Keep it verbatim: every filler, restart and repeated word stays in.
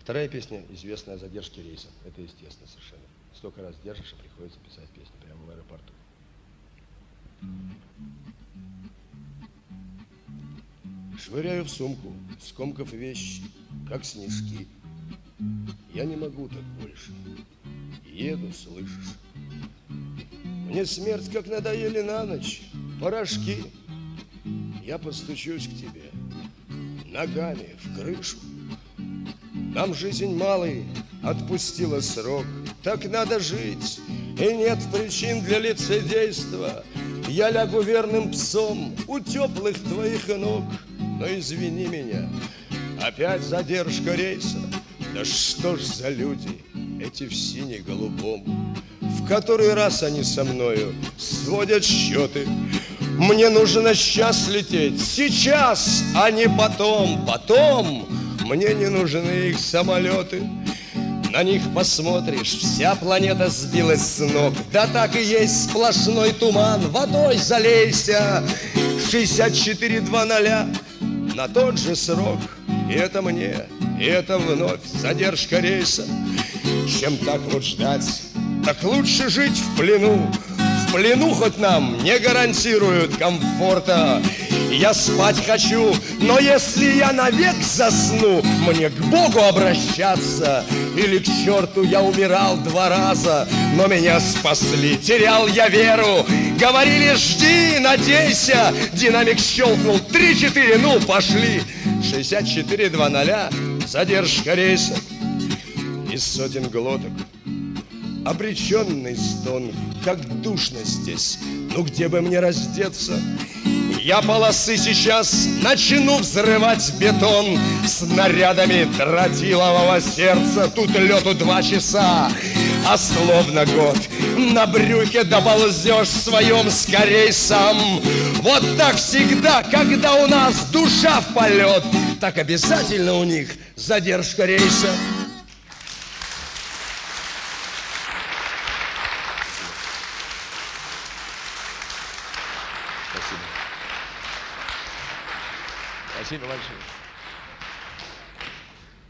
Вторая песня известная о задержке рейса. Это естественно совершенно. Столько раз держишь, и приходится писать песню прямо в аэропорту. Швыряю в сумку, скомкав вещи, как снежки. Я не могу так больше. Еду, слышишь? Мне смерть, как надоели на ночь порошки. Я постучусь к тебе ногами в крышу. Нам жизнь, малый, отпустила срок. Так надо жить, и нет причин для лицедейства. Я лягу верным псом у теплых твоих ног. Но извини меня, опять задержка рейса. Да что ж за люди эти в сине-голубом? В который раз они со мною сводят счеты. Мне нужно сейчас лететь, сейчас, а не потом. Потом мне не нужны их самолеты. На них посмотришь, вся планета сбилась с ног. Да так и есть сплошной туман, водой залейся. шестьдесят четыре двадцать на тот же срок. И это мне, и это вновь задержка рейса. Чем так вот ждать, так лучше жить в плену. В плену хоть нам не гарантируют комфорта. Я спать хочу, но если я навек засну, мне к Богу обращаться или к черту? Я умирал два раза, но меня спасли. Терял я веру, говорили: жди, надейся. Динамик щелкнул, три-четыре, ну пошли. шестьдесят четыре двадцать, задержка рейса. Из сотен глоток обреченный стон. Как душно здесь, ну где бы мне раздеться? Я полосы сейчас начну взрывать бетон снарядами тротилового сердца. Тут лету два часа, а словно год. На брюхе доползешь в своем скорей сам. Вот так всегда, когда у нас душа в полет, так обязательно у них задержка рейса. Спасибо. Спасибо большое.